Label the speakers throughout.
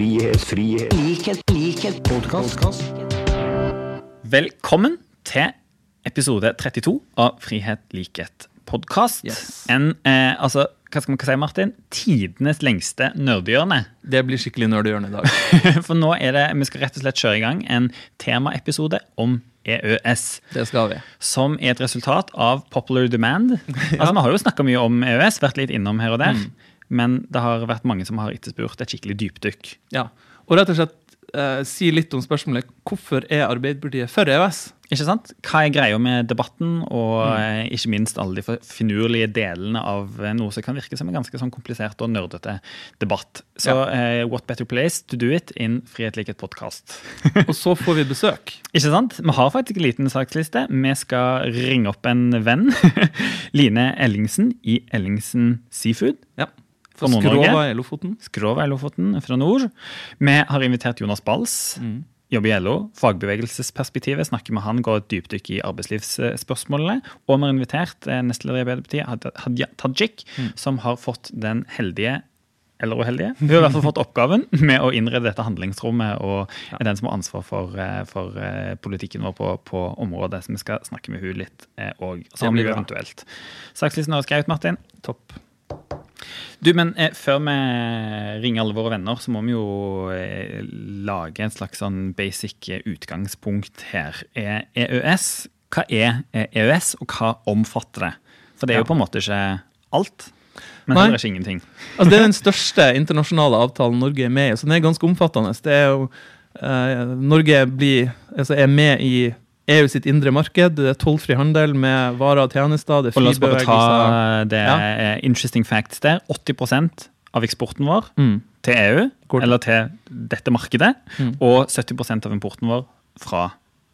Speaker 1: Likhet. Podcast.
Speaker 2: Velkommen til episode 32 av Frihet, likhet, podcast.
Speaker 3: Yes.
Speaker 2: Hva skal man si, Martin? Tidenes lengste nerdehjørne.
Speaker 3: Det blir skikkelig nerdehjørne i dag.
Speaker 2: For nå vi skal rett og slett kjøre i gang en temaepisode om EØS.
Speaker 3: Det skal vi.
Speaker 2: Som et resultat av popular demand. Vi har jo snakket mye om EØS, vært litt innom her og der. Men det har vært mange som har etterspurt et skikkelig dypdykk.
Speaker 3: Ja, og rett og slett si litt om spørsmålet, hvorfor Arbeiderpartiet for EØS?
Speaker 2: Ikke sant? Hva greia med debatten, og ikke minst alle de finurlige delene av noe som kan virke som en ganske sånn komplisert og nerdete debatt. Så what better place to do it in Frihet, likhet, podcast.
Speaker 3: Og så får vi besøk.
Speaker 2: Ikke sant? Vi har faktisk en liten saksliste. Vi skal ringe opp en venn, Line Ellingsen i Ellingsen Seafood.
Speaker 3: Ja.
Speaker 2: Fra
Speaker 3: Skrova i Lofoten.
Speaker 2: Skrova i Lofoten, fra nord. Vi har invitert Jonas Bals, jobber i LO, fagbevegelsesperspektivet, snakker med han, går et dypdykk i arbeidslivsspørsmålene, og vi har invitert nestleder i Arbeiderpartiet, Hadia Tajik, som har fått den heldige, eller uheldige, hun har i hvert fall fått oppgaven med å innrede dette handlingsrommet, og den som har ansvar for politikken vår på området, som vi skal snakke med hun litt, og så blir det eventuelt. Sakslisten har skrevet, Martin.
Speaker 3: Topp.
Speaker 2: Du, men før vi ringer alle våre venner, så må vi jo lage en slags sånn basic utgangspunkt her. EØS, hva EØS, og hva omfatter det? For det jo på en måte ikke alt, men heller ikke ingenting.
Speaker 3: Altså, det den største internasjonale avtalen Norge med i, så den ganske omfattende. Det jo, Norge med i EU sitt indre marked, det tollfri handel med varer og tjenester, det fri bevegelse.
Speaker 2: Og la oss bare ta det interesting facts der. 80% av eksporten vår til EU, eller til dette markedet, og 70% av importen vår fra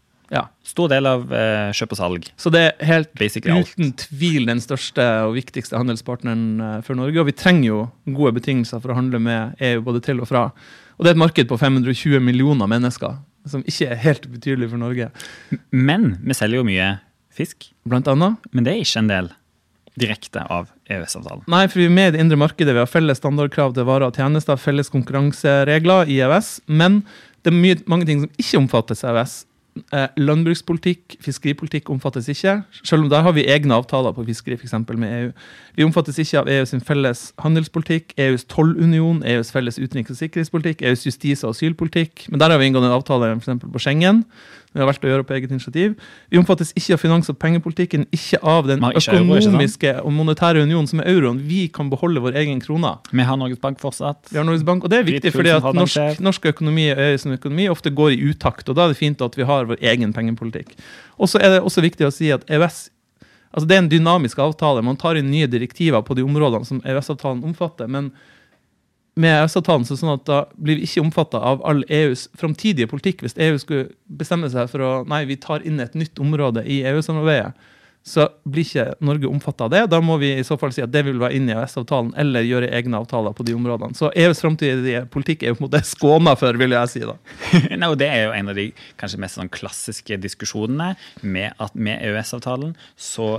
Speaker 2: stor del av kjøp og salg.
Speaker 3: Så det helt
Speaker 2: basically
Speaker 3: uten tvil den største og viktigste handelspartneren for Norge, og vi trenger jo gode betingelser for å handle med EU både til og fra. Og det et marked på 520 millioner mennesker, som ikke helt betydelig for Norge.
Speaker 2: Men vi selger jo mye fisk.
Speaker 3: Blant annet.
Speaker 2: Men det ikke en del direkte av EØS-avtalen.
Speaker 3: Nei, for vi med i det indre markedet, vi har felles standardkrav til varer og tjenester, felles konkurranseregler i EØS, men det mange ting som ikke omfattes av EØS. Landbrukspolitikk, fiskeripolitikk omfattes ikke, selv om der har vi egne avtaler på fiskeri, for eksempel med EU. Vi omfattes ikke av EUs felles handelspolitikk, EUs tollunion, EUs felles utenriks- og sikkerhetspolitikk, EUs justis- og asylpolitikk, men der har vi inngått en avtale for eksempel på Schengen, vi har valgt å gjøre på eget initiativ. Vi omfattes ikke av finans- og pengepolitikken, ikke av den økonomiske og monetære union som euroen. Vi kan beholde vår egen krona.
Speaker 2: Vi har Norges Bank fortsatt.
Speaker 3: Vi har Norges Bank, og det viktig fordi at norsk økonomi og EUs økonomi ofte går i utakt, og da det fint at vi har vår egen pengepolitikk. Og så det også viktig å si at EØS, altså det en dynamisk avtale, man tar inn nye direktiver på de områdene som EØS-avtalen omfatter, men med EØS-avtalen så sånn at da blir vi ikke omfattet av all EUs framtidige politikk. Hvis EU skulle bestemme seg for vi tar inn et nytt område i EU-samarbeidet, så blir ikke Norge omfattet av det. Da må vi i så fall si at det vil være inn i EØS-avtalen, eller gjøre egne avtaler på de områdene. Så EUs framtidige politikk jo på en måte skåna for, vil jeg si da.
Speaker 2: Nei, og det jo en av de kanskje mest sånn klassiske diskusjonene med at med EØS-avtalen så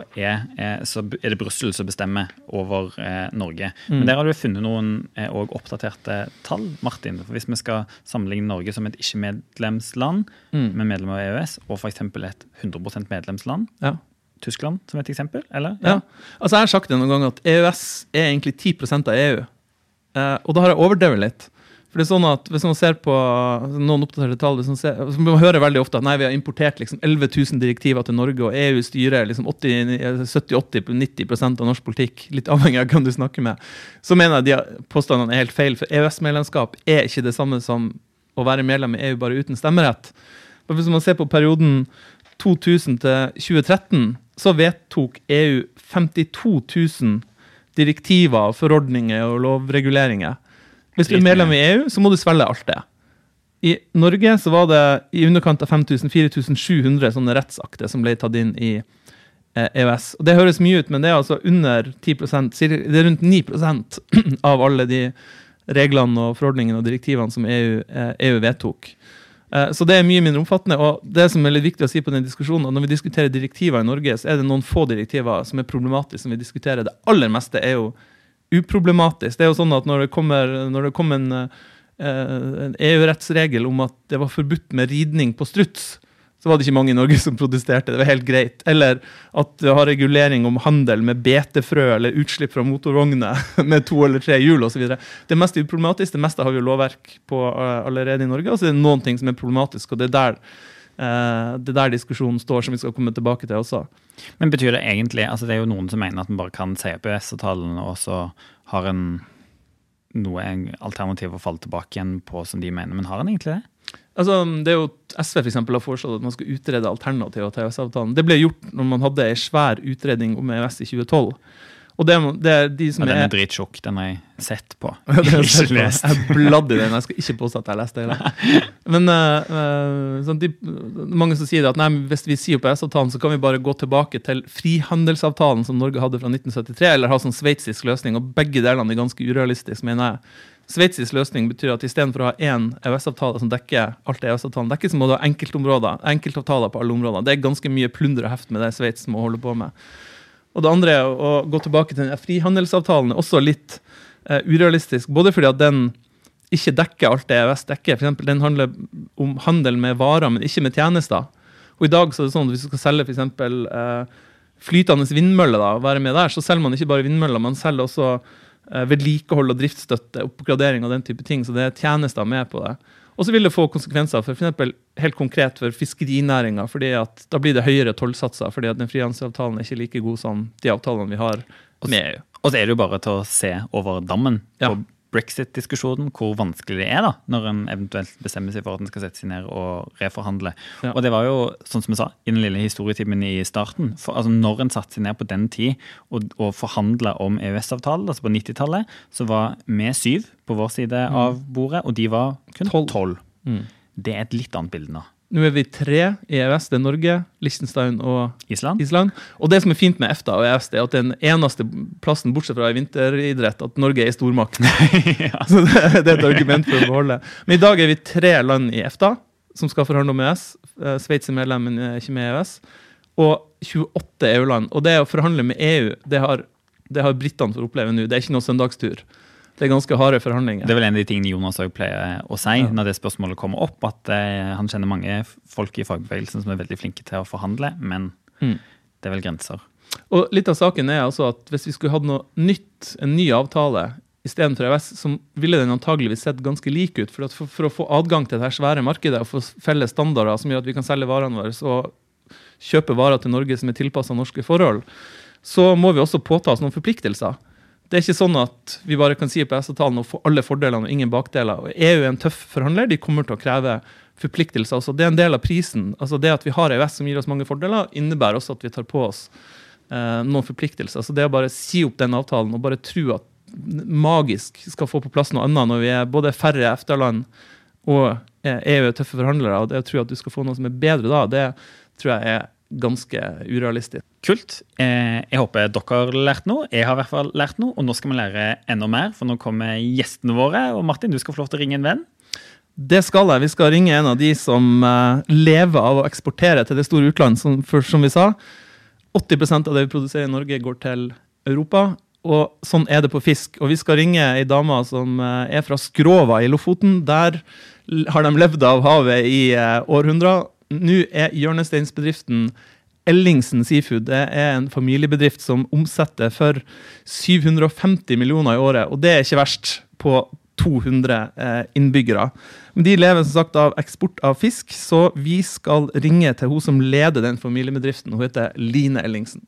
Speaker 2: det Brussel som bestemmer over Norge. Men der har du funnet noen og oppdaterte tall, Martin. For hvis vi skal sammenligne Norge som et ikke-medlemsland med medlem av EØS, og for eksempel et 100% medlemsland, Tyskland som et eksempel, eller?
Speaker 3: Ja. Altså jeg har sagt det noen gang at EØS egentlig 10% av EU. Og da har jeg overdrevet litt. For det sånn at hvis man ser på noen oppdaterte tall, man hører veldig ofte at vi har importert liksom 11 000 direktiver til Norge, og EU styrer liksom 70-80-90% av norsk politikk, litt avhengig av hvem du snakker med. Så mener jeg de påstandene helt feil, for EØS-medlemskap ikke det samme som å være medlem i EU bare uten stemmerett. Men hvis man ser på perioden 2000 til 2013, så vedtok EU 52 000 direktiver, forordninger og lovreguleringer. Hvis du medlem i EU, så må du svelge alt det. I Norge så var det i underkant av 4,700 sånne rettsakter som ble tatt inn i EØS. Og det høres mye ut, men det altså under 10%, det rundt 9% av alle de reglene og forordningene og direktivene som EU vedtok. Så det mye mindre omfattende, og det som litt viktig å si på den diskusjonen, at når vi diskuterer direktiver i Norge, så det noen få direktiver som problematiske som vi diskuterer. Det aller meste jo uproblematisk. Det jo sånn at når det kommer en EU-rettsregel om at det var forbudt med ridning på struts, så var det ikke mange i Norge som protesterte. Det var helt greit. Eller at det har regulering om handel med betefrø eller utslipp fra motorvogner med 2 eller 3 hjul og så videre. Det mest uproblematisk, det meste har vi jo lovverk på allerede i Norge, og så er det noen ting som er problematisk, og det er der diskusjonen står, som vi skal komme tilbake til også.
Speaker 2: Men betyr det egentlig, altså det er jo noen som mener at man bare kan si på EØS-avtalen, og så har en alternativ å falle tilbake igjen på som de mener, men har en egentlig det?
Speaker 3: Altså, det er jo SV for eksempel har foreslått at man skal utrede alternativer til EØS-avtalen. Det ble gjort når man hadde en svær utredning om EØS i 2012. Og det er de som
Speaker 2: den er dritsjokk, den har jeg sett på.
Speaker 3: Ikke lest. Jeg bladde i den, jeg skal ikke påstå at jeg leste det. Men mange som sier at nei, hvis vi sier på EØS-avtalen, så kan vi bare gå tilbake til frihandelsavtalen som Norge hadde fra 1973, eller ha sånn sveitsisk løsning, og begge delene er ganske urealistisk, mener jeg. Sveitsisk løsning betyr at i stedet for å ha en EØS-avtale som dekker alt EØS-avtalen dekker, så må du ha enkeltavtaler på alle områder. Det er ganske mye plunder og heft med det Sveits må holde på med. Og det andre å gå tilbake til den frihandelsavtalen er også litt urealistisk, både fordi at den ikke dekker alt det EØS dekker. For eksempel, den handler om handel med varer, men ikke med tjenester. Og i dag så er det sånn at hvis du skal selge for eksempel flytende vindmøller, da, og være med der, så selger man ikke bare vindmøller, man selger også vedlikehold og driftsstøtte, oppgradering og den type ting, så det er tjenester med på det. Og så vil det få konsekvenser for eksempel helt konkret for fiskerinæringen, fordi at da blir det høyere tollsatser, fordi at den frihandelsavtalen er ikke like god som de avtalene vi har med EU.
Speaker 2: Og så er det jo bare til å se over dammen på Brexit-diskusjonen, hvor vanskelig det er da, når en eventuelt bestemmer seg for at en skal sette seg ned og reforhandle. Ja. Og det var jo, sånn som jeg sa, i den lille historietimen i starten, altså når en satte seg ned på den tid og forhandlet om EØS-avtalen, altså på 90-tallet, så var vi 7 på vår side av bordet, og de var kun 12. Det er et litt annet bilde nå.
Speaker 3: Nå er vi 3 i EØS, det er Norge, Liechtenstein og
Speaker 2: Island.
Speaker 3: Og det som er fint med EFTA og EØS, det er at den eneste plassen, bortsett fra i vinteridrett, at Norge er stormakt. Så det er et argument for å beholde. Men i dag er vi 3 land i EFTA, som skal forhandle om EØS. Sveits er medlem, men ikke med EØS. Og 28 EU-land. Og det å forhandle med EU, det har brittene for å oppleve nå. Det er ikke noe søndagstur. Det er ganske harde forhandlinger.
Speaker 2: Det er vel en av de tingene Jonas også pleier å si når det spørsmålet kommer opp, at han kjenner mange folk i fagbevegelsen som er veldig flinke til å forhandle, men det er vel grenser.
Speaker 3: Og litt av saken er altså at hvis vi skulle hatt noe nytt, en ny avtale, i stedet for EØS, så ville den antageligvis sett ganske lik ut, for å få adgang til dette svære markedet og få felles standarder som gjør at vi kan selge varene våre og kjøpe varer til Norge som er tilpasset norske forhold, så må vi også påta oss noen forpliktelser. Det er ikke sånn at vi bare kan si på EØS-avtalen og få alle fordelene og ingen bakdeler. Og EU er en tøff forhandler, de kommer til å kreve forpliktelser. Altså, det er en del av prisen. Altså, det at vi har EØS som gir oss mange fordeler, innebærer også at vi tar på oss noen forpliktelser. Så det å bare si opp den avtalen og bare tro at magisk skal få på plass noe annet når vi er både færre EFTA-land og EU er tøffe forhandlere, og det å tro at du skal få noe som er bedre da, det tror jeg er ganske urealistisk.
Speaker 2: Kult. Jeg håper dere har lært noe. Jeg har i hvert fall lært noe, og nå skal vi lære enda mer, for nå kommer gjestene våre, og Martin, du skal få lov til å ringe en venn.
Speaker 3: Det skal jeg. Vi skal ringe en av de som lever av å eksportere til det store utland, som vi sa. 80% av det vi produserer i Norge går til Europa, og sånn er det på fisk. Og vi skal ringe en dame som er fra Skrova i Lofoten. Der har de levd av havet i århundrer. Nå er hjørnesteinsbedriften Ellingsen Seafood. Det er en familiebedrift som omsetter for 750 millioner i året, og det er ikke verst på 200 innbyggere. Men de lever som sagt av eksport av fisk, så vi skal ringe til hun som leder den familiebedriften. Hun heter Line Ellingsen.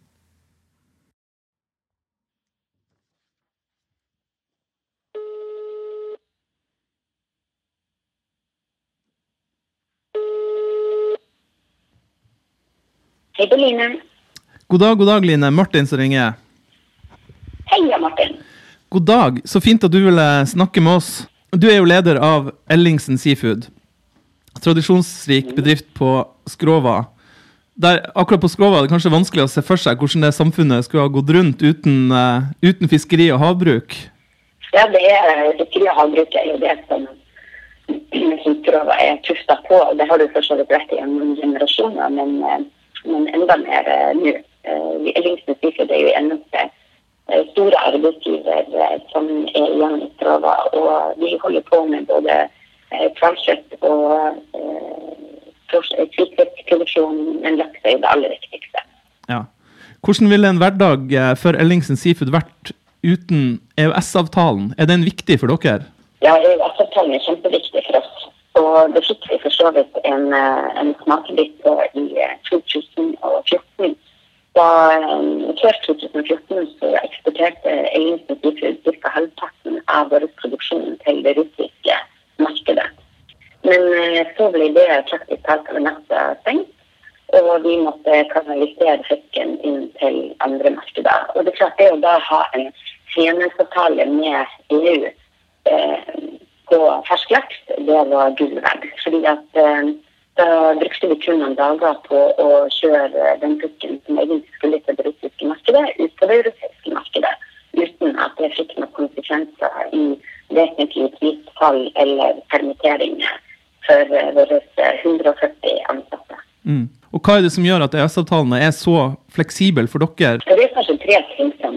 Speaker 4: Hei, Line.
Speaker 3: God dag, Line. Martin som ringer.
Speaker 4: Hei, Martin.
Speaker 3: God dag. Så fint at du ville snakke med oss. Du er jo leder av Ellingsen Seafood. Tradisjonsrik bedrift på Skrova. Akkurat på Skrova er det kanskje vanskelig å se for seg hvordan det samfunnet skulle ha gått rundt uten fiskeri og havbruk.
Speaker 4: Ja, fiskeri og havbruk er jo det som Skrova er tuftet på. Det har du for så vidt rett i noen generasjoner, men enda mer nå. Ellingsen Seafood er jo eneste store arbeidsgiver som igjen i Strava, og vi holder på med både kvalkjøtt og kvitfiskproduksjon, men laks det aller viktigste.
Speaker 3: Ja. Hvordan ville en hverdag for Ellingsen Seafood vært uten EØS-avtalen? Den viktig for dere?
Speaker 4: Ja, EØS-avtalen kjempeviktig for oss. Og det fikk vi for så vidt en smakebit på i 2014. Før 2014 så eksporterte Ellingsen Seafood ca. halvparten av vår produksjon til det russiske markedet. Men så ble det praktisk talt over natta stengt, og vi måtte kanalisere fisken inn til andre markeder. Og det er klart det å da ha en frihandelsavtale med EU på fersk laks, det var gull verdt. Fordi at da brukte vi kun noen dager på å kjøre den fisken som egentlig skulle til det russiske markedet, ut på det europeiske markedet, uten at det fikk noen konsekvenser i vesentlig prisfall eller permitteringer for våre 140 ansatte.
Speaker 3: Og hva det som gjør at EØS-avtalen så fleksibel for dere?
Speaker 4: Det kanskje 3 ting som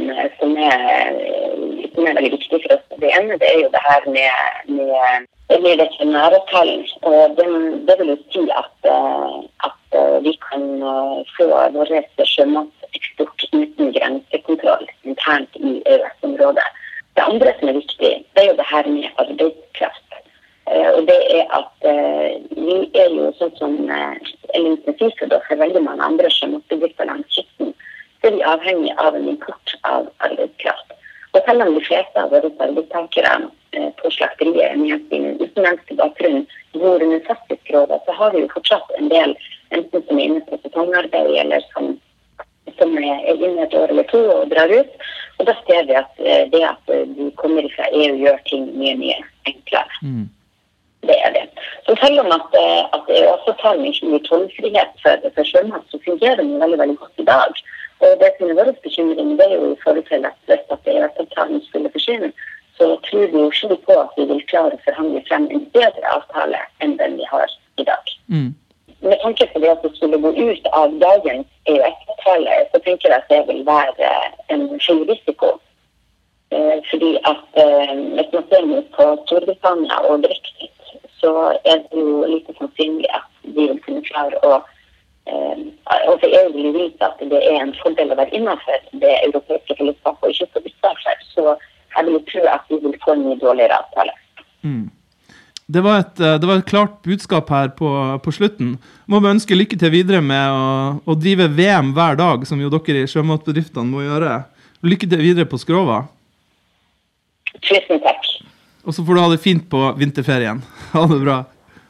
Speaker 4: er veldig viktig for oss. Det ene det jo det her med veterinæravtalen. Og det vil jo si at vi kan få vår sjømateksport uten grensekontroll internt i EØS-området. Det andre som er viktig, det jo det her med arbeidskraft. Og det at vi jo sånn som Ellingsen Seafood og for veldig mange andre sjømatbedrifter langs kysten, så vi avhengig av en import av arbeidskraft. Og selv om de fleste av våre arbeidstakere på slakteriet med sin utenlandske bakgrunn bor under fasttidsrådet, så har vi jo fortsatt en del enten som inne på sesongarbeid eller som inne et år eller 2 og drar ut. Og da ser vi at det at de kommer fra EU gjør ting mye enklere. Det det. Så selv om at EØS-avtalen ikke gir tollfrihet for sjømat, så fungerer den veldig godt i dag. Og det som vår bekymring, det jo i forhold til at hvis at EØS-avtalen skulle forsvinne, så tror vi jo ikke på at vi vil klare å forhandle frem en bedre avtale enn den vi har i dag. Med tanke på det at vi skulle gå ut av dagens EØS-avtale, så tenker jeg at det vil være en høy risiko. Fordi at hvis man ser på Storbritannia og Brexit, så det jo lite sannsynlig at de vil kunne klare å og for EU vil vise at det en fordel å være innenfor det europeiske fellesskapet og ikke så utenfor, så jeg vil tro at vi vil få en mye dårligere avtale.
Speaker 3: Det var et klart budskap her på slutten. Må vi ønske lykke til videre med å drive VM hver dag, som jo dere i sjømatbedriftene må gjøre. Lykke til videre på Skrova.
Speaker 4: Tusen takk.
Speaker 3: Og så får du ha det fint på vinterferien. Ha det bra.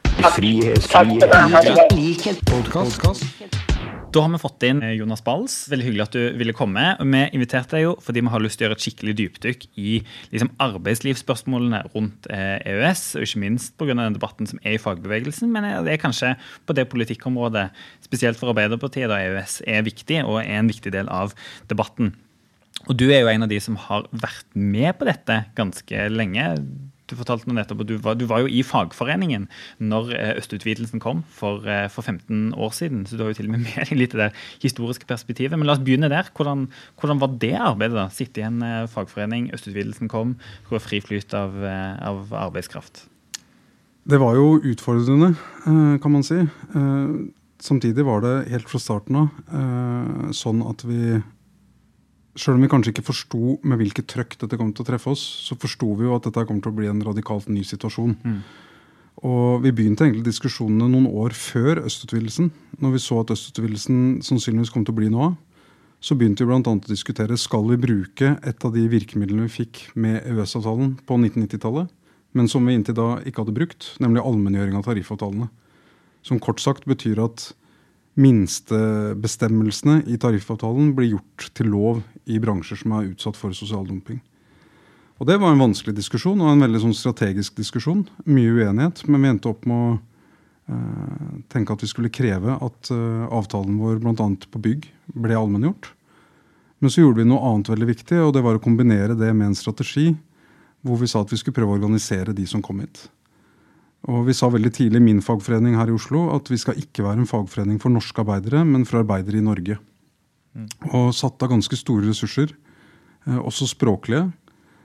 Speaker 2: Da har vi fått inn Jonas Bals. Veldig hyggelig at du ville komme. Vi inviterte deg jo fordi vi har lyst til å gjøre et skikkelig dypdykk i arbeidslivsspørsmålene rundt EØS, og ikke minst på grunn av den debatten som i fagbevegelsen, men det kanskje på det politikkområdet, spesielt for Arbeiderpartiet, da EØS viktig og en viktig del av debatten. Og du jo en av de som har vært med på dette ganske lenge. Du fortalte noe nettopp, og du var jo i fagforeningen når østutvidelsen kom for 15 år siden, så du har jo til og med med litt det historiske perspektivet. Men la oss begynne der. Hvordan var det arbeidet da? Sitte i en fagforening, østutvidelsen kom, hvor fri flyt av arbeidskraft?
Speaker 5: Det var jo utfordrende, kan man si. Samtidig var det helt fra starten av sånn at vi, selv om vi kanskje ikke forstod med hvilket trøkk dette kom til å treffe oss, så forstod vi jo at dette kom til å bli en radikalt ny situasjon. Og vi begynte egentlig diskusjonene noen år før østutvidelsen. Når vi så at østutvidelsen sannsynligvis kom til å bli noe av, så begynte vi blant annet å diskutere, skal vi bruke et av de virkemidlene vi fikk med EØS-avtalen på 1990-tallet, men som vi inntil da ikke hadde brukt, nemlig allmenngjøring av tariffavtalene. Som kort sagt betyr at minstebestemmelsene i tariffavtalen blir gjort til lov i bransjer som utsatt for sosial dumping. Og det var en vanskelig diskusjon, og en veldig sånn strategisk diskusjon. Mye uenighet, men vi endte opp med å tenke at vi skulle kreve at avtalen vår, blant annet på bygg, ble allmenngjort. Men så gjorde vi noe annet veldig viktig, og det var å kombinere det med en strategi, hvor vi sa at vi skulle prøve å organisere de som kom hit. Og vi sa veldig tidlig i min fagforening her i Oslo at vi skal ikke være en fagforening for norske arbeidere, men for arbeidere i Norge. Og satt av ganske store ressurser, også språklige,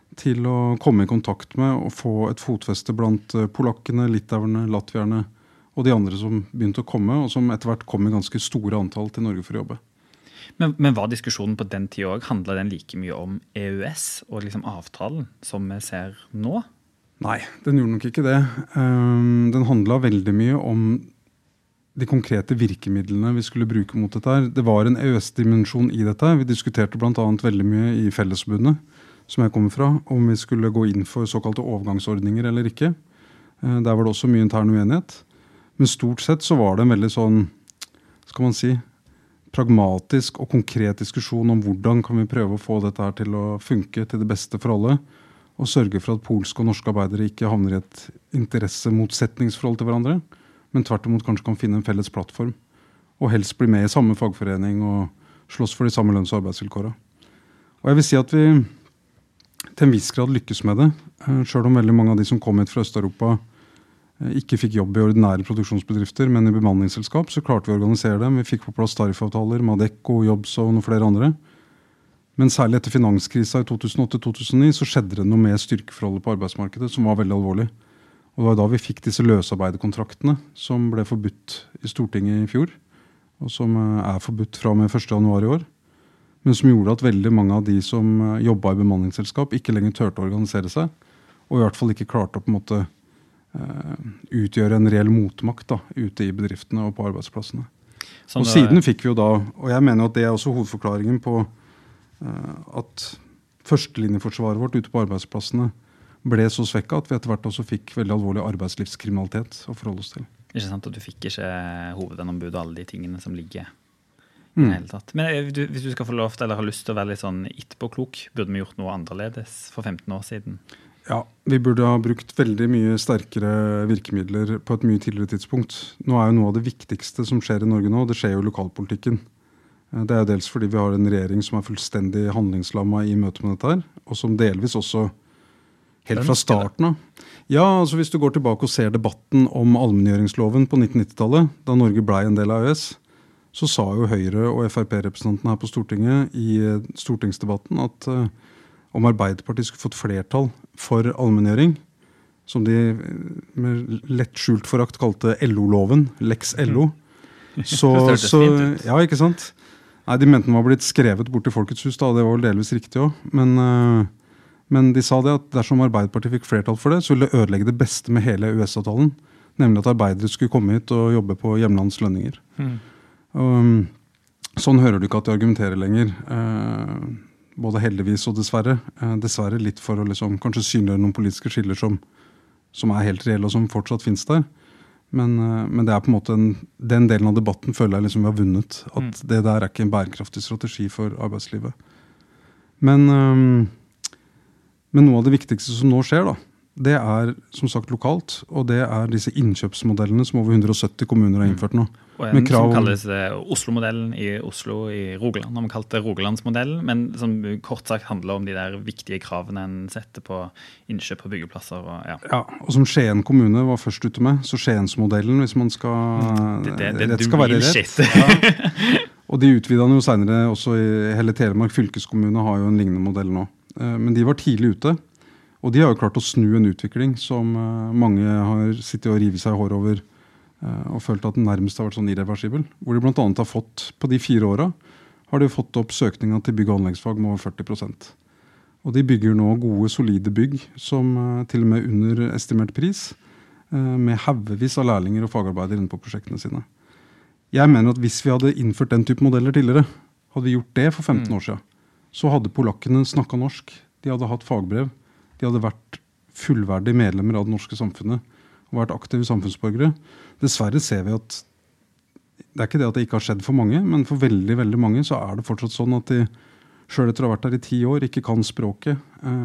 Speaker 5: til å komme i kontakt med og få et fotfeste blant polakkene, litauerne, latvierne og de andre som begynte å komme, og som etter hvert kom i ganske store antall til Norge for å jobbe.
Speaker 2: Men var diskusjonen på den tiden også, handlet den like mye om EØS og liksom avtalen som vi ser nå?
Speaker 5: Nei, den gjorde nok ikke det. Den handlet veldig mye om de konkrete virkemidlene vi skulle bruke mot dette her. Det var en EØS-dimensjon i dette. Vi diskuterte blant annet veldig mye i Fellesforbundet, som jeg kommer fra, om vi skulle gå inn for såkalte overgangsordninger eller ikke. Der var det også mye intern uenighet. Men stort sett så var det en veldig sånn, skal man si, pragmatisk og konkret diskusjon om hvordan kan vi prøve å få dette her til å funke til det beste for alle, og sørge for at polske og norske arbeidere ikke havner i et interessemotsetningsforhold til hverandre, men tvert imot kanskje kan finne en felles plattform, og helst bli med i samme fagforening og slåss for de samme lønns- og arbeidsvilkårene. Og jeg vil si at vi til en viss grad lykkes med det, selv om veldig mange av de som kom hit fra Øst-Europa ikke fikk jobb i ordinære produksjonsbedrifter, men i bemanningsselskap, så klarte vi å organisere dem. Vi fikk på plass tariffavtaler, Madecco, Jobs og noen flere andre. Men særlig etter finanskrisa i 2008-2009 så skjedde det noe med styrkeforholdet på arbeidsmarkedet som var veldig alvorlig. Og det var da vi fikk disse løsarbeiderkontraktene som ble forbudt i Stortinget i fjor, og som forbudt fra og med 1. januar i år, men som gjorde at veldig mange av de som jobbet i bemanningsselskap ikke lenger tørte å organisere seg, og i hvert fall ikke klarte å på en måte utgjøre en reell motmakt da, ute i bedriftene og på arbeidsplassene. Og siden fikk vi jo da, og jeg mener at det er også hovedforklaringen på at førstelinjeforsvaret vårt ute på arbeidsplassene ble så svekket at vi etter hvert også fikk veldig alvorlig arbeidslivskriminalitet å forholde oss til.
Speaker 2: Ikke sant, at du fikk ikke hovedgjennombud og alle de tingene som ligger i det hele tatt. Men hvis du skal få lov til eller har lyst til å være litt sånn etterpåklok, burde vi gjort noe annerledes for 15 år siden?
Speaker 5: Ja, vi burde ha brukt veldig mye sterkere virkemidler på et mye tidligere tidspunkt. Nå er jo noe av det viktigste som skjer i Norge nå, det skjer jo i lokalpolitikken. Det er jo dels fordi vi har en regjering som er fullstendig handlingslammet i møte med dette her, og som delvis også helt fra starten av. Ja, altså hvis du går tilbake og ser debatten om allmenngjøringsloven på 1990-tallet, da Norge ble en del av EØS, så sa jo Høyre og FrP-representantene her på Stortinget i stortingsdebatten at om Arbeiderpartiet skulle fått flertall for allmenngjøring, som de med lett skjult forakt kalte LO-loven, Lex LO, så ja, ikke sant? Nei, de mente den var blitt skrevet bort i Folkets hus, da, det var vel delvis riktig også, men de sa det at dersom Arbeiderpartiet fikk flertall for det, så ville det ødelegge det beste med hele US-avtalen, nemlig at arbeidere skulle komme hit og jobbe på hjemlands lønninger. Sånn hører du ikke at de argumenterer lenger, både heldigvis og dessverre. Dessverre litt for å liksom, kanskje synliggjøre noen politiske skiller som er helt reelle og som fortsatt finnes der. Men det er på en måte den delen av debatten føler jeg liksom vi har vunnet. At det der er ikke en bærekraftig strategi for arbeidslivet. Men noe av det viktigste som nå skjer da, det er som sagt lokalt, og det er disse innkjøpsmodellene som over 170 kommuner har innført nå.
Speaker 2: Og en som kalles Oslo-modellen i Oslo i Rogaland, har man kalt det Rogalandsmodellen, men som kort sagt handler om de der viktige kravene en setter på innkjøp på byggeplasser. Ja, og som Skien kommune var først ute med, så Skiensmodellen, hvis man skal rett skal være rett. Ja. Og de utvidet jo senere også i hele Telemark fylkeskommune har jo en lignende modell nå. Men de var tidlig ute, og de har jo klart å snu en utvikling som mange har sittet og rivet seg i hår over og følt at den nærmest har vært sånn irreversibel. Hvor de blant annet har fått, på de 4 årene, har de fått opp søkningen til bygg- og anleggsfag med over 40%. Og de bygger nå gode, solide bygg som til og med under estimert pris, med haugevis av lærlinger og fagarbeidere inne på prosjektene sine. Jeg mener at hvis vi hadde innført den type modeller tidligere, hadde vi gjort det for 15 år siden, så hadde polakkene snakket norsk, de hadde hatt fagbrev, de hadde vært fullverdige medlemmer av det norske samfunnet, og vært aktive samfunnsborgere. Dessverre ser vi at det er ikke det at det ikke har skjedd for mange, men for veldig, veldig mange så er det fortsatt sånn at de selv etter å ha vært der i 10 år ikke kan språket,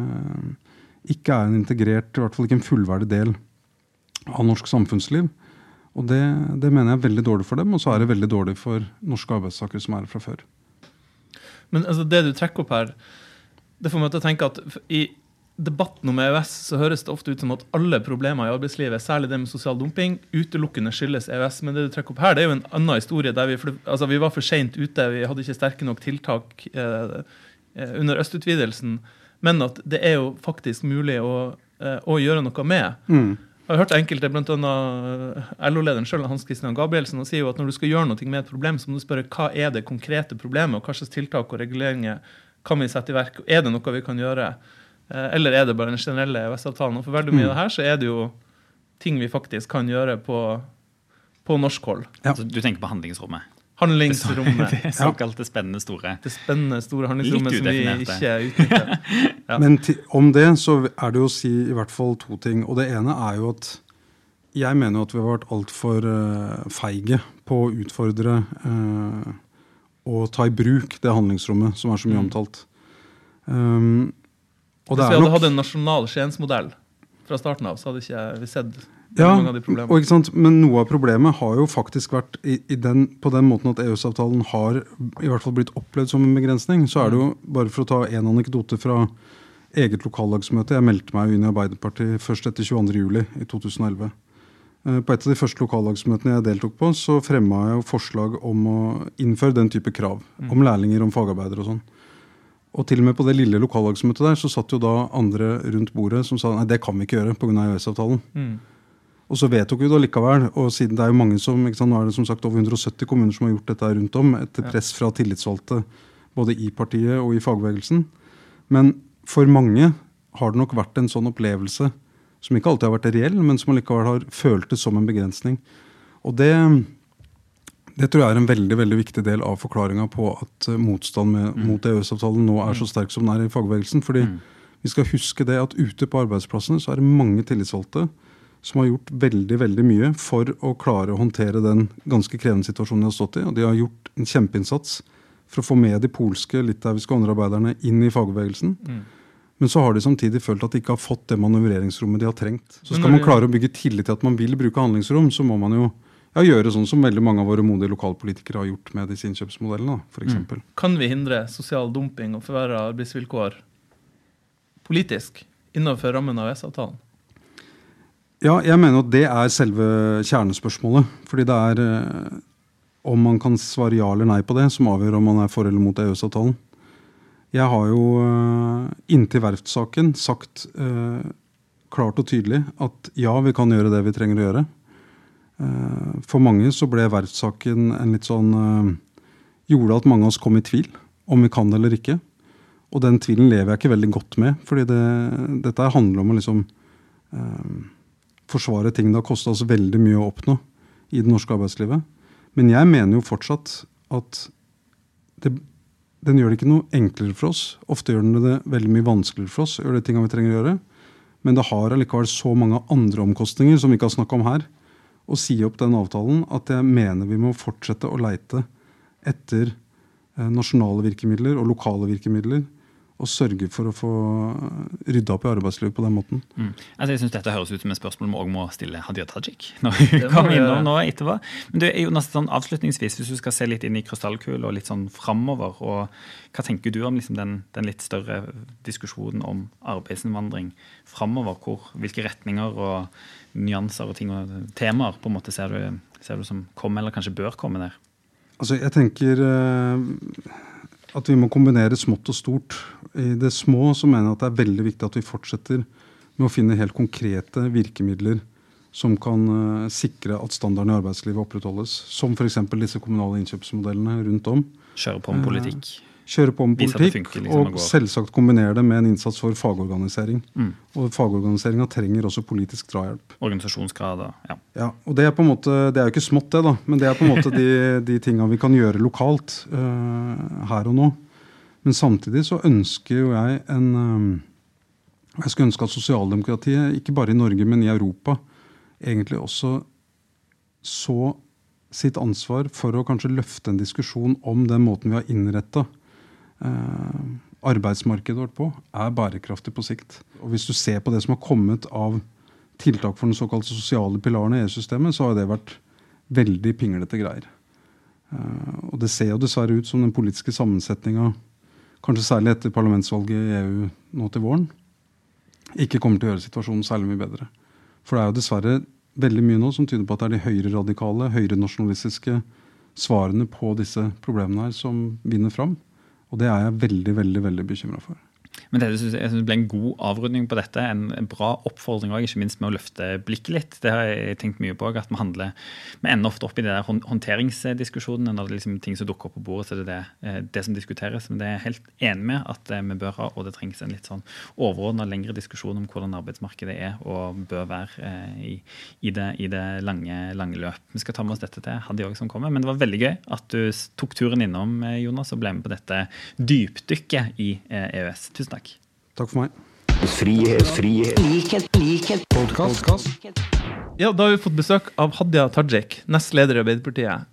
Speaker 2: ikke er en integrert, i hvert fall ikke en fullverdig del av norsk samfunnsliv. Og det mener jeg er veldig dårlig for dem, og så er det veldig dårlig for norske arbeidstakere som er her fra før.
Speaker 3: Men altså, det du trekker opp her, det får meg til å tenke at i debatten om EØS så høres det ofte ut som at alle problemer i arbeidslivet, særlig det med sosial dumping, utelukkende skyldes EØS. Men det du trekker opp her, det er jo en annen historie der vi var for sent ute, vi hadde ikke sterke nok tiltak under østutvidelsen, men at det jo faktisk mulig å gjøre noe med. Jeg har hørt enkelte, blant annet LO-lederen selv, Hans Christian Gabrielsen, og sier jo at når du skal gjøre noe med et problem, så må du spørre hva det konkrete problemet, og hva slags tiltak og reguleringer kan vi sette i verk, og det noe vi kan gjøre, eller det bare den generelle EØS-avtalen? Og for veldig mye av det her, så det jo ting vi faktisk kan gjøre på norsk hold.
Speaker 2: Ja. Altså, du tenker på handlingsrommet?
Speaker 3: Handlingsrommet.
Speaker 2: Det såkalte spennende store.
Speaker 3: Det spennende store handlingsrommet som vi ikke utnytter. Ja.
Speaker 5: Men om det så det jo å si i hvert fall to ting. Og det ene jo at jeg mener jo at vi har vært alt for feige på å utfordre og ta i bruk det handlingsrommet som så mye omtalt. Og
Speaker 3: hvis vi hadde hatt en nasjonal Skiensmodell fra starten av, så hadde ikke vi sett mange av de problemene.
Speaker 5: Og ikke sant? Men noe av problemet har jo faktisk vært på den måten at EØS-avtalen har i hvert fall blitt opplevd som en begrensning. Så det jo, bare for å ta en anekdote fra eget lokallagsmøte, jeg meldte meg jo inn i Arbeiderpartiet først etter 22. juli i 2011. På et av de første lokallagsmøtene jeg deltok på, så fremmet jeg jo forslag om å innføre den type krav, om lærlinger, om fagarbeidere og sånn. Og til og med på det lille lokallagsmøtet der, så satt jo da andre rundt bordet som sa, nei, det kan vi ikke gjøre på grunn av EØS-avtalen. Og så vedtok vi det likevel, og siden det jo mange som, ikke sant, nå det som sagt over 170 kommuner som har gjort dette rundt om, etter press fra tillitsvalgte, både i partiet og i fagbevegelsen. Men for mange har det nok vært en sånn opplevelse, som ikke alltid har vært reell, men som likevel har følt det som en begrensning. Og det tror jeg en veldig, veldig viktig del av forklaringen på at motstand mot EØS-avtalen nå så sterk som den i fagbevegelsen, fordi vi skal huske det at ute på arbeidsplassene så det mange tillitsvalgte som har gjort veldig, veldig mye for å klare å håndtere den ganske krevende situasjonen de har stått i, og de har gjort en kjempeinnsats for å få med de polske, litauiske og andre arbeiderne inn i fagbevegelsen. Men så har de samtidig følt at de ikke har fått det manøvreringsrommet de har trengt. Så skal man klare å bygge tillit til at man vil bruke handlingsrom, så må man jo gjøre sånn som veldig mange av våre modige lokalpolitikere har gjort med disse innkjøpsmodellene, for eksempel.
Speaker 3: Kan vi hindre sosial dumping og forverre arbeidsvilkår politisk innenfor rammen av EØS-avtalen?
Speaker 5: Ja, jeg mener at det selve kjernespørsmålet, fordi det om man kan svare ja eller nei på det, som avgjør om man for eller mot EØS-avtalen. Jeg har jo inntil verftsaken sagt klart og tydelig at ja, vi kan gjøre det vi trenger å gjøre. For mange så ble verftsaken en litt sånn, gjorde at mange av oss kom i tvil om vi kan det eller ikke. Og den tvilen lever jeg ikke veldig godt med, fordi dette handler om å liksom forsvare ting det har kostet oss veldig mye å oppnå i det norske arbeidslivet. Men jeg mener jo fortsatt at den gjør det ikke noe enklere for oss. Ofte gjør den det veldig mye vanskeligere for oss, gjør det tingene vi trenger å gjøre. Men det har allikevel så mange andre omkostninger som vi ikke har snakket om her, å si opp den avtalen, at jeg mener vi må fortsette å leite etter nasjonale virkemidler og lokale virkemidler, og sørge for å få ryddet opp i arbeidslivet på den måten.
Speaker 2: Altså, jeg synes dette høres ut som et spørsmål vi også må stille Hadia Tajik når hun kommer innom nå etterpå. Men det jo nesten sånn avslutningsvis, hvis du skal se litt inn i krystallkul og litt sånn fremover, og hva tenker du om liksom den litt større diskusjonen om arbeidsinnvandring fremover, hvilke retninger og nyanser og ting og temaer på en måte ser du som kommer eller kanskje bør komme der?
Speaker 5: Altså, jeg tenker at vi må kombinere smått og stort. I det små så mener jeg at det veldig viktig at vi fortsetter med å finne helt konkrete virkemidler som kan sikre at standarden i arbeidslivet opprettholdes. Som for eksempel disse kommunale innkjøpsmodellene rundt om.
Speaker 2: Kjøre på med politikk.
Speaker 5: Kjøre på med politikk, liksom, og selvsagt kombinere det med en innsats for fagorganisering. Og fagorganiseringen trenger også politisk drahjelp.
Speaker 2: Organisasjonsgrad, ja.
Speaker 5: Ja, og det på en måte, det jo ikke smått det da, men det på en måte de tingene vi kan gjøre lokalt her og nå. Men samtidig så ønsker jo jeg skulle ønske at sosialdemokratiet, ikke bare i Norge, men i Europa, egentlig også så sitt ansvar for å kanskje løfte en diskusjon om den måten vi har innrettet arbeidsmarkedet vårt på, bærekraftig på sikt. Og hvis du ser på det som har kommet av tiltak for den såkalte sosiale pilaren i EU-systemet, så har det vært veldig pinglete greier. Og det ser jo dessverre ut som den politiske sammensetningen, kanskje særlig etter parlamentsvalget i EU nå til våren, ikke kommer til å gjøre situasjonen særlig mye bedre. For det jo dessverre veldig mye nå som tyder på at det de høyre radikale, høyre nasjonalistiske svarene på disse problemene her som vinner fram. Og Og det jeg veldig, veldig, veldig bekymret for.
Speaker 2: Men jeg synes det ble en god avrunding på dette, en bra oppfordring også, ikke minst med å løfte blikket litt. Det har jeg tenkt mye på, at vi ender ofte opp i det der håndteringsdiskusjonene, når det er liksom ting som dukker opp på bordet, så det det som diskuteres. Men det er jeg helt enig med at vi bør ha, og det trengs en litt sånn overordnet lengre diskusjon om hvordan arbeidsmarkedet og bør være i det lange løp. Vi skal ta med oss dette til Hadi også som kommer, men det var veldig gøy at du tok turen innom, Jonas, og ble med på dette dypdykket i EØS. Tusen takk.
Speaker 5: Takk for meg.
Speaker 1: Frihet. Likhet. Podcast.
Speaker 3: Ja, da har vi fått besøk av Hadia Tajik, nestleder i Arbeiderpartiet,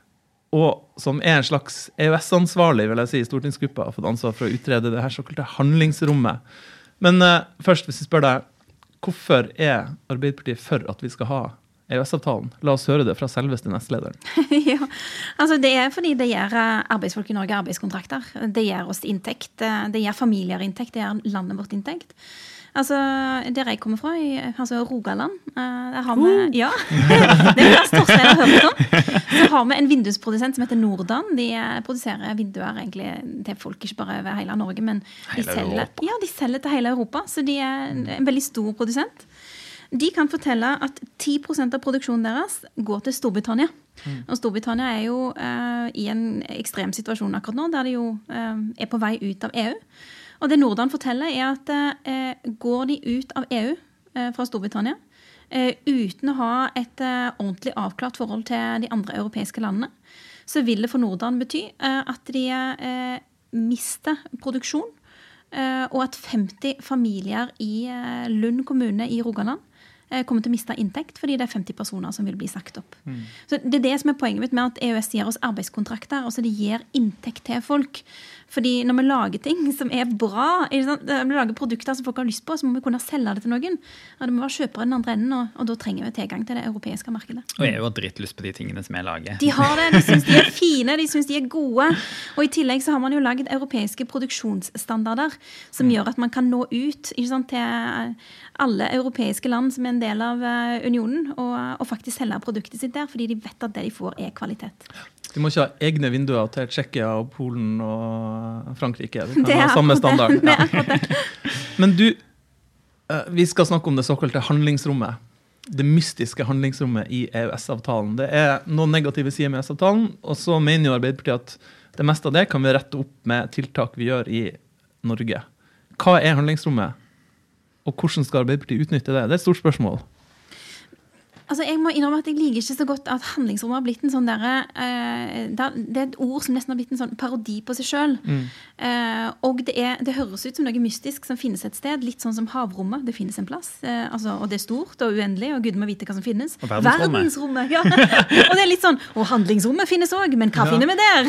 Speaker 3: og som en slags EØS-ansvarlig, vil jeg si, i stortingsgruppa, har fått ansvar for å utrede det her såkalte handlingsrommet. Men først, hvis vi spør deg, hvorfor er Arbeiderpartiet for at vi skal ha EØS-avtalen? La oss høre det fra selveste nestlederen.
Speaker 6: Ja, altså det er fordi det gjør arbeidsfolk i Norge arbeidskontrakter. Det gjør oss inntekt, det gjør familier inntekt, det gjør landet vårt inntekt. Altså, der jeg kommer fra, altså Rogaland, der har vi, ja, det er Torstein har hørt om. Så har vi en vindusprodusent som heter Nordan. De produserer vinduer egentlig til folk ikke bare over hele Norge, men de selger til hele Europa. Så de er en veldig stor produsent. De kan fortelle at 10% av produksjonen deres går til Storbritannia. Og Storbritannia er jo i en ekstrem situasjon akkurat nå, der de jo er på vei ut av EU. Og det Nordan forteller er at går de ut av EU fra Storbritannia, uten å ha et ordentlig avklart forhold til de andre europeiske landene, så vil det for Nordan bety at de mister produksjon, og at 50 familier i Lund kommune i Rogaland kommer til å miste inntekt, fordi det er 50 personer som vil bli sagt opp. Så det er det som er poenget mitt med at EØS gir oss arbeidskontrakter, altså det gir inntekt til folk. Fordi når vi lager ting som er bra, når vi lager produkter som folk har lyst på, så må vi kunne selge det til noen. Og det må være kjøpere i den andre enden, og da trenger vi tilgang til det europeiske markedet.
Speaker 2: Og jeg har drittlyst på de tingene som jeg lager.
Speaker 6: De har det, de synes de er fine, de synes de er gode. Og i tillegg så har man jo laget europeiske produksjonsstandarder, som gjør at man kan nå ut, ikke sant, til alle europeiske land som er en del av unionen, og faktisk selge produktet sitt der, fordi de vet at det de får er kvalitet.
Speaker 3: De må ikke ha egne vinduer til Tsjekkia og Polen og Frankrike. De kan ha samme standard. Ja. Men du, vi skal snakke om det såkalte handlingsrommet. Det mystiske handlingsrommet i EØS-avtalen. Det er noen negative sider med EØS-avtalen, og så mener jo Arbeiderpartiet at det meste av det kan vi rette opp med tiltak vi gjør i Norge. Hva er handlingsrommet? Og hvordan skal Arbeiderpartiet utnytte det? Det er et stort spørsmål.
Speaker 6: Altså, jeg må innrømme at jeg liker ikke så godt at handlingsrommet har blitt en sånn der, det er et ord som nesten har blitt en sånn parodi på seg selv. Og det høres ut som noe mystisk som finnes et sted, litt sånn som havrommet. Det finnes en plass, altså, og det er stort og uendelig, og Gud må vite hva som finnes.
Speaker 2: Og verdensrommet.
Speaker 6: Ja. Og det er litt sånn, og handlingsrommet finnes også, men hva finner vi der?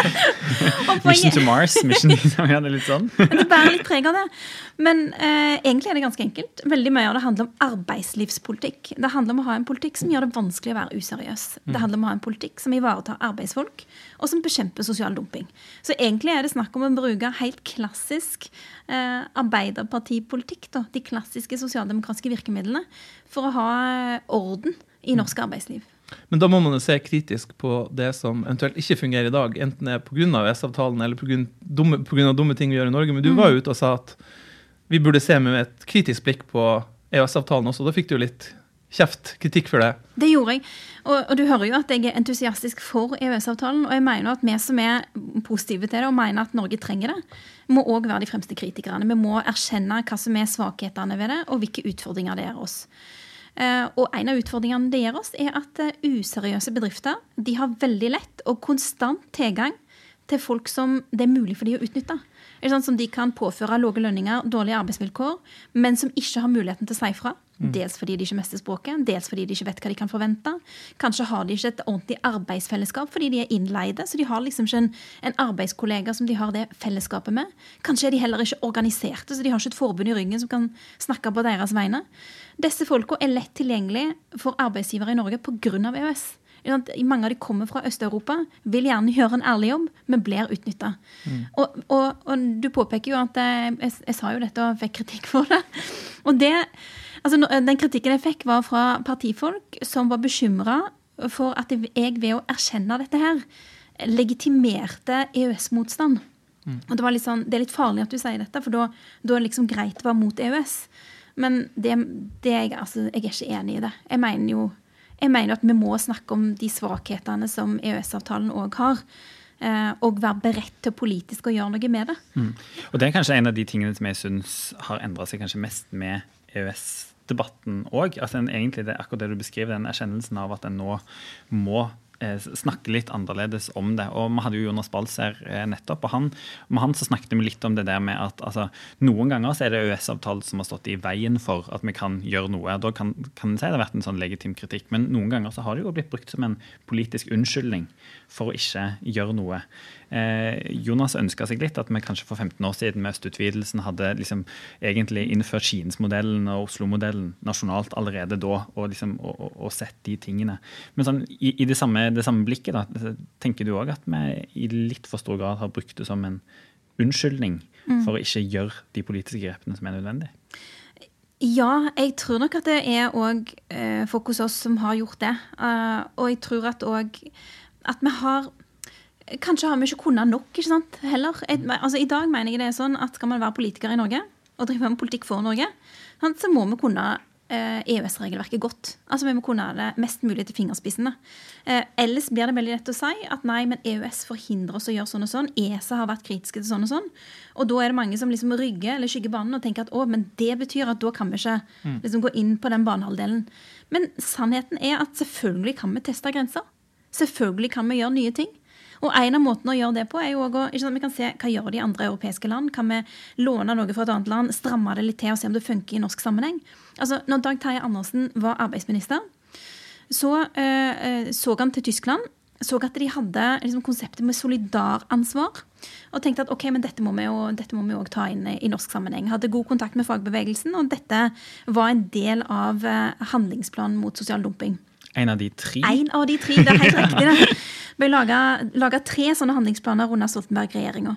Speaker 2: Mission to Mars, mission, ja, det er litt sånn.
Speaker 6: Det bærer litt preg av det. Men egentlig er det ganske enkelt. Veldig mye av det handler om arbeidslivspolitikk. Det handler om å ha en politikk som gjør det vanskelig å være useriøs. Det handler om å ha en politikk som ivaretar arbeidsfolk, og som bekjemper sosial dumping. Så egentlig er det snakk om å bruke helt klassisk arbeiderpartipolitikk, da, de klassiske sosialdemokratiske virkemidlene, for å ha orden i norsk arbeidsliv.
Speaker 3: Men da må man jo se kritisk på det som eventuelt ikke fungerer i dag, enten det er på grunn av EØS-avtalen eller på grunn av dumme ting vi gjør i Norge. Men du var jo ute og sa at vi burde se med et kritisk blikk på EØS-avtalen også. Da fikk du jo litt kritikk for det.
Speaker 6: Det gjorde jeg. Og du hører jo at jeg er entusiastisk for EØS-avtalen, og jeg mener at vi som er positive til det og mener at Norge trenger det, må også være de fremste kritikerne. Vi må erkjenne hva som er svakhetene ved det, og hvilke utfordringer det er oss. Og en av utfordringene det gjør oss er at useriøse bedrifter, de har veldig lett og konstant tilgang til folk som det er mulig for de å utnytte. Sånn som de kan påføre lave lønninger, dårlige arbeidsvilkår, men som ikke har muligheten til å si fra. Dels fordi de ikke mestrer språket, dels fordi de ikke vet hva de kan forvente. Kanskje har de ikke et ordentlig arbeidsfellesskap fordi de er innleide, så de har liksom ikke en arbeidskollega som de har det fellesskapet med. Kanskje er de heller ikke organiserte, så de har ikke et forbund i ryggen som kan snakke på deres vegne. Disse folka er lett tilgjengelig for arbeidsgivere i Norge på grunn av EØS. Mange av de kommer fra Øst-Europa, vil gjerne gjøre en ærlig jobb, men blir utnyttet. Og du påpeker jo at jeg sa jo dette og fikk kritikk for det. Og den kritikken jeg fikk var fra partifolk som var bekymret for at jeg ved å erkjenne dette her, legitimerte EØS-motstand. Og det var litt sånn, det er litt farlig at du sier dette, for da er det liksom greit å være mot EØS. Men jeg er ikke enig i det. Jeg mener at vi må snakke om de svakhetene som EØS-avtalen også har, og være beredt til politisk å gjøre noe med det.
Speaker 2: Og det er kanskje en av de tingene som jeg synes har endret seg kanskje mest med EØS-debatten også. Altså egentlig det er akkurat det du beskriver, den erkjennelsen av at en nå må snakke litt annerledes om det. Og vi hadde jo Jonas Bals her nettopp, og med han så snakket vi litt om det der med at altså, noen ganger så er det EØS-avtalen som har stått i veien for at vi kan gjøre noe. Da kan en si det har vært en sånn legitim kritikk, men noen ganger så har det jo blitt brukt som en politisk unnskyldning for å ikke gjøre noe. Jonas ønsket seg litt at vi kanskje for 15 år siden med østutvidelsen hadde liksom egentlig innført Skiensmodellen og Oslo-modellen nasjonalt allerede da, og sett de tingene. Men sånn, i det samme blikket da, tenker du også at vi i litt for stor grad har brukt det som en unnskyldning for å ikke gjøre de politiske grepene som er nødvendige?
Speaker 6: Ja, jeg tror nok at det er også folk hos oss som har gjort det. Og jeg tror at vi har kanskje har vi ikke kunnet nok, ikke sant, heller. Altså, i dag mener jeg det er sånn at skal man være politiker i Norge, og drive med politikk for Norge, så må vi kunne EØS-regelverket godt. Altså, vi må kunne det mest mulig til fingerspissene. Ellers blir det veldig lett å si at nei, men EØS forhindrer oss å gjøre sånn og sånn. ESA har vært kritiske til sånn og sånn. Og da er det mange som liksom rygger eller skygger banen og tenker at men det betyr at da kan vi ikke liksom gå inn på den banehalvdelen. Men sannheten er at selvfølgelig kan vi teste grenser. Selvfølgelig kan vi gjøre nye ting. Og en av måtene å gjøre det på er jo også, ikke sant, vi kan se hva gjør de andre europeiske land. Kan vi låne noe fra et annet land, stramme det litt til og se om det funker i norsk sammenheng? Altså, når Dag Terje Andersen var arbeidsminister, så han til Tyskland, så at de hadde liksom, konseptet med solidaransvar, og tenkte at ok, men dette må vi jo ta inn i norsk sammenheng. Hadde god kontakt med fagbevegelsen, og dette var en del av handlingsplanen mot sosial dumping.
Speaker 2: En av de tre?
Speaker 6: En av de tre, det er helt riktig det. Vi laget 3 sånne handlingsplaner under Stoltenberg-regjeringen.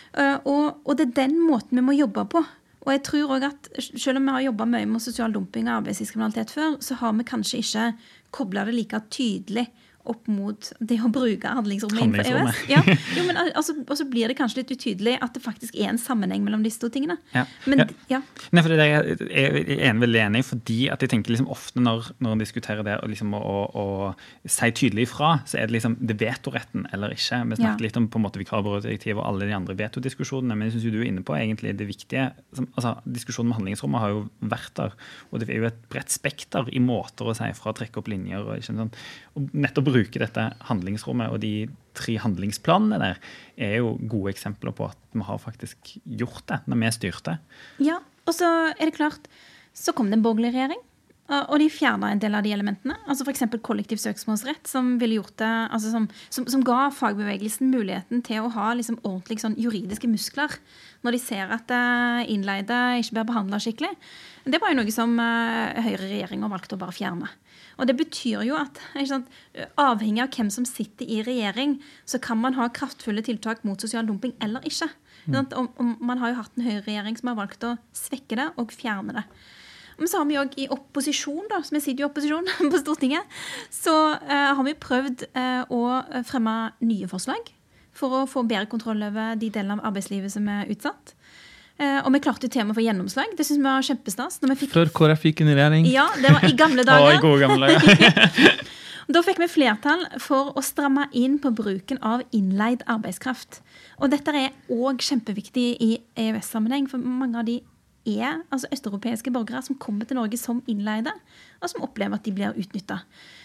Speaker 6: Og det er den måten vi må jobbe på. Og jeg tror også at selv om vi har jobbet mye med sosial dumping og arbeidslivskriminalitet før, så har vi kanskje ikke koblet det like tydelig opp mot det å bruke handlingsrommet innenfor EØS. Ja, jo, men altså blir det kanskje litt utydelig at det faktisk er en sammenheng mellom disse 2 tingene.
Speaker 2: Ja.
Speaker 6: Men,
Speaker 2: ja. Nei, for det er jeg veldig enig i, fordi at jeg tenker liksom ofte når en diskuterer det liksom å si tydelig ifra, så er det liksom det vetoretten eller ikke. Vi snakker litt om på en måte vikarbyrådirektiv og alle de andre vetodiskusjonene, men jeg synes jo du er inne på egentlig det viktige. Altså, diskusjonen med handlingsrommet har jo vært der, og det er jo et bredt spekter i måter å si fra, trekke opp linjer og ikke sånn. Og nettopp bruke dette handlingsrommet, og de 3 handlingsplanene der er jo gode eksempler på at vi har faktisk gjort det når vi styrte. Ja,
Speaker 6: og så er det klart, så kom det en borgerlig regjering, og de fjernet en del av de elementene. Altså for eksempel kollektiv søksmålsrett, som ville gjort det, altså som ga fagbevegelsen muligheten til å ha liksom ordentlig sånn juridiske muskler når de ser at innleide ikke blir behandlet skikkelig. Det var jo noe som Høyre-regjeringen valgte å bare fjerne. Og det betyr jo at avhengig av hvem som sitter i regjering, så kan man ha kraftfulle tiltak mot sosial dumping eller ikke. Om man har jo hatt en Høyre-regjering som har valgt å svekke det og fjerne det. Men så har vi jo i opposisjon, da, som jeg sitter i opposisjon på Stortinget, så har vi prøvd å fremme nye forslag for å få bedre kontroll over de delene av arbeidslivet som er utsatt. Og vi klarte til å få gjennomslag. Det synes vi var kjempestas.
Speaker 3: Før KrF gikk inn i regjering.
Speaker 6: Ja, det var i gamle dager.
Speaker 2: I gode gamle dager.
Speaker 6: Da fikk vi flertall for å stramme inn på bruken av innleid arbeidskraft. Og dette er også kjempeviktig i EØS-sammenheng, for mange av de er altså østeuropeiske borgere som kommer til Norge som innleide, og som opplever at de blir utnyttet.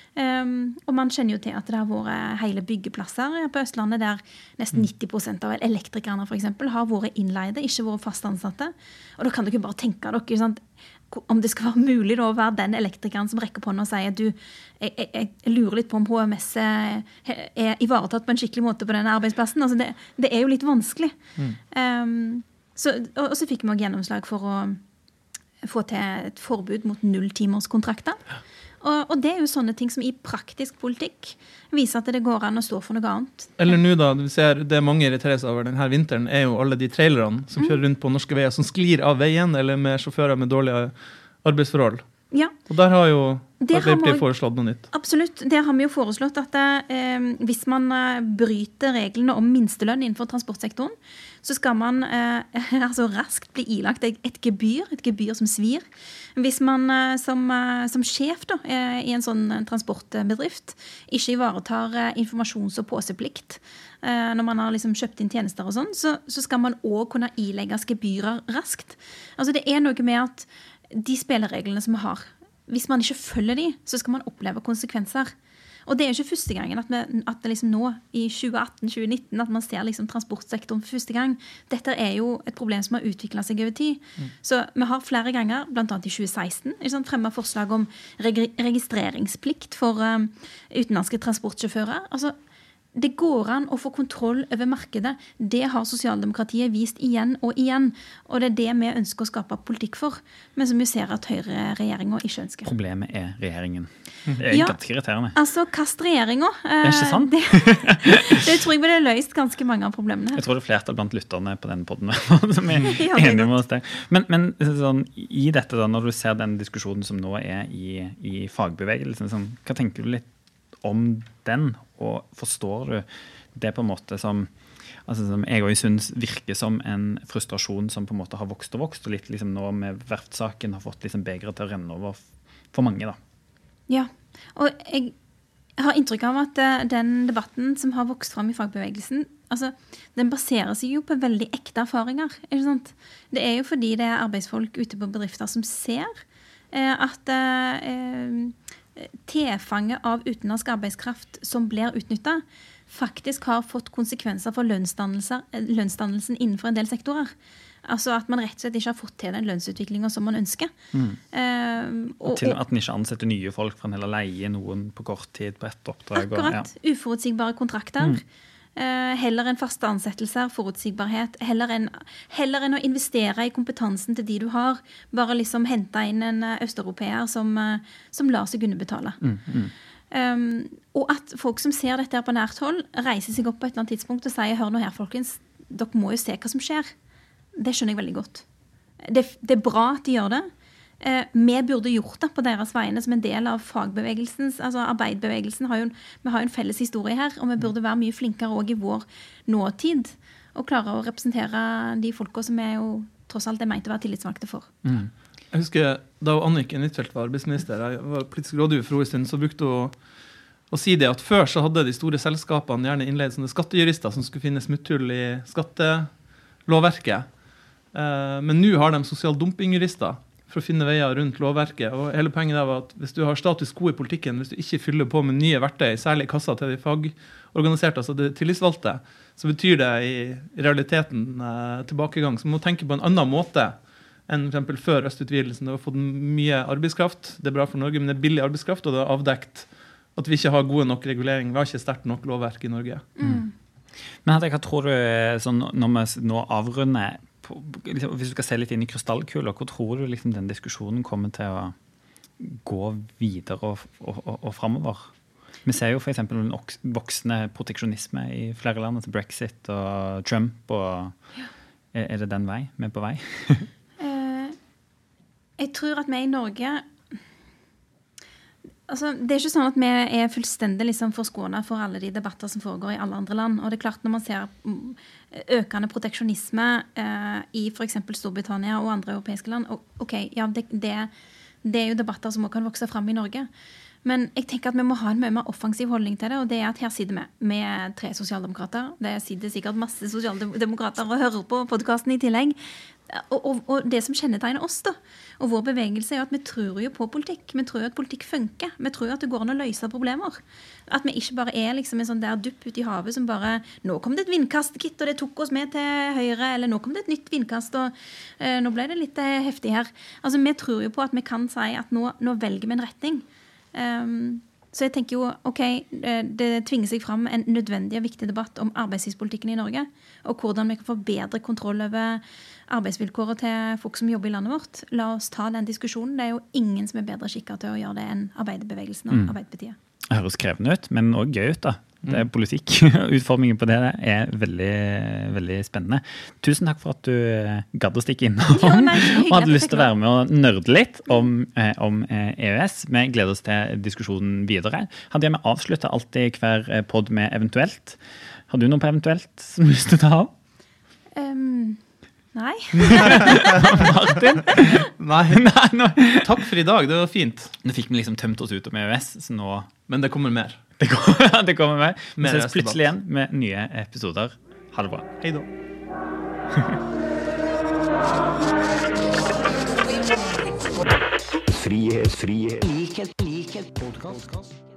Speaker 6: Og man kjenner jo til at det har vært hele byggeplasser på Østlandet der nesten 90% av elektrikerne for eksempel har vært innleide, ikke vært fast ansatte. Og da kan dere bare tenke dere, sant, om det skal være mulig da, å være den elektrikeren som rekker på den og sier du, jeg lurer litt på om HMS er ivaretatt på en skikkelig måte på denne arbeidsplassen. Altså det er jo litt vanskelig. Og så fikk vi også gjennomslag for å få til et forbud mot 0-timerskontrakter. Og det er jo sånne ting som i praktisk politikk viser at det går an å stå for noe annet. Eller
Speaker 3: nå da, du ser det mange irriterer seg over denne vinteren, er jo alle de trailerne som kjører rundt på norske veier, som sklir av veien, eller med sjåfører med dårlige arbeidsforhold.
Speaker 6: Ja.
Speaker 3: Og der har jo
Speaker 6: Der har
Speaker 3: Arbeiderpartiet
Speaker 6: vi-
Speaker 3: foreslått noe nytt.
Speaker 6: Absolutt. Der har vi jo foreslått at hvis man bryter reglene om minstelønn innenfor transportsektoren, så skal man altså raskt bli ilagt et gebyr som svir. Hvis man som sjef da, i en sånn transportbedrift ikke ivaretar informasjons- og påseplikt når man har liksom kjøpt inn tjenester og sånn, så skal man også kunne ilegges gebyrer raskt. Altså det er noe med at de spillereglene som vi har, hvis man ikke følger de, så skal man oppleve konsekvenser. Og det er jo ikke første gangen at det liksom nå, i 2018-2019, at man ser liksom transportsektoren for første gang. Dette er jo et problem som har utviklet seg over tid. Så vi har flere ganger, blant annet i 2016, fremmet forslag om registreringsplikt for utenlandske transportsjåfører. Altså, det går an å få kontroll over markedet. Det har sosialdemokratiet vist igjen og igjen. Og det er det vi ønsker å skape politikk for, men som vi ser at Høyre-regjeringen ikke ønsker.
Speaker 2: Problemet er regjeringen. Det er ganske irriterende.
Speaker 6: Altså, kast regjeringen.
Speaker 2: Det er ikke sant?
Speaker 6: Det tror jeg ville løst ganske mange av problemene.
Speaker 2: Jeg tror det er flertall blant lytterne på denne podden som er enige med oss der. Men sånn, i dette da, når du ser den diskusjonen som nå er i fagbevegelsen, sånn, hva tenker du litt om den, og forstår du det på en måte som jeg også synes virker som en frustrasjon som på en måte har vokst, og litt liksom nå med verftsaken har fått liksom begeret til å renne over for mange da. Ja,
Speaker 6: og jeg har inntrykk av at den debatten som har vokst fram i fagbevegelsen, altså, den baserer seg jo på veldig ekte erfaringer, ikke sant? Det er jo fordi det er arbeidsfolk ute på bedrifter som ser at tilfanget av utenlandsk arbeidskraft som blir utnyttet, faktisk har fått konsekvenser for lønnsdannelsen innenfor en del sektorer. Altså at man rett og slett ikke har fått til den lønnsutviklingen som man ønsker.
Speaker 2: Og til at man ikke ansetter nye folk for en heller leie noen på kort tid på et oppdrag.
Speaker 6: Akkurat, uforutsigbare kontrakter. Heller enn faste ansettelser, forutsigbarhet, heller enn å investere i kompetansen til de du har, bare liksom hente inn en østeuropeer som lar seg underbetale. Og at folk som ser dette her på nært hold, reiser seg opp på et eller annet tidspunkt og sier, hør nå her folkens, dere må jo se hva som skjer. Det skjønner jeg veldig godt. Det er bra at de gjør det. Vi burde gjort det på deres vegne som en del av fagbevegelsens, altså arbeiderbevegelsen vi har jo en felles historie her, og vi burde være mye flinkere også i vår nåtid, og klare å representere de folka som jo tross alt ment å være tillitsvalgte for.
Speaker 3: Jeg husker da Anniken Huitfeldt var arbeidsminister, jeg var politisk rådgiver for en stund, så brukte hun å si det at før så hadde de store selskapene gjerne innleid sånne skattejurister som skulle finne smutthull i skattelovverket. Men nå har de sosial dumpingjurister for å finne veier rundt lovverket. Og hele poenget der var at hvis du har status quo i politikken, hvis du ikke fyller på med nye verktøy, særlig kassa til de fagorganiserte, altså de tillitsvalgte, så betyr det i realiteten tilbakegang. Så man må tenke på en annen måte enn for eksempel før østutvidelsen. Det har fått mye arbeidskraft, det er bra for Norge, men det er billig arbeidskraft, og det har avdekt at vi ikke har gode nok regulering. Vi har ikke sterkt nok lovverk i Norge.
Speaker 2: Men hva tror du, sånn, når vi nå avrunder, hvis du skal se litt inn i krystallkula, hvor tror du liksom den diskusjonen kommer til å gå videre og fremover? Vi ser jo for eksempel en voksende proteksjonisme i flere land, til Brexit og Trump, og er det den vei? Vi er på vei?
Speaker 6: Jeg tror at vi i Norge, altså, det er ikke sånn at vi er fullstendig liksom forskånet for alle de debatter som foregår i alle andre land. Og det er klart når man ser økende proteksjonisme i for eksempel Storbritannia og andre europeiske land, det er jo debatter som også kan vokse frem i Norge. Men jeg tenker at vi må ha en mye mer offensiv holdning til det, og det er at her sitter vi med 3 sosialdemokrater. Det sitter sikkert masse sosialdemokrater og hører på podcasten i tillegg. Og det som kjennetegner oss da, og vår bevegelse, er at vi tror jo på politikk. Vi tror jo at politikk funker. Vi tror jo at det går an å løse problemer. At vi ikke bare er liksom en sånn der dupp ute i havet som bare, nå kom det et vindkastkitt, og det tok oss med til høyre, eller nå kom det et nytt vindkast, og nå ble det litt heftig her. Altså, vi tror jo på at vi kan si at nå velger vi en retning. Så jeg tenker jo, det tvinger seg fram en nødvendig og viktig debatt om arbeidslivspolitikken i Norge, og hvordan vi kan få bedre kontroll over arbeidsvilkåret til folk som jobber i landet vårt. La oss ta den diskusjonen. Det er jo ingen som er bedre skikket til å gjøre det enn arbeiderbevegelsen og Arbeiderpartiet.
Speaker 2: Det høres krevende ut, men også gøy ut da. Det er politikk. Utformingen på det er veldig, veldig spennende. Tusen takk for at du gadd å stikke innom og hadde lyst til å være med og nørde litt om EØS. Vi gleder oss til diskusjonen videre. Hadde jeg med avsluttet alltid hver podd med eventuelt. Har du noe på eventuelt som du har lyst til å ta av?
Speaker 6: Nei.
Speaker 2: Martin?
Speaker 3: Nei. Takk for i dag, det var fint.
Speaker 2: Nå fikk vi liksom tømt oss ut om EØS, så nå...
Speaker 3: Men det kommer mer.
Speaker 2: Det kommer med. Vi
Speaker 3: Mer
Speaker 2: ses plutselig igjen med nye episoder. Ha det bra.
Speaker 3: Hei da.
Speaker 1: Frihet, likhet, podcast.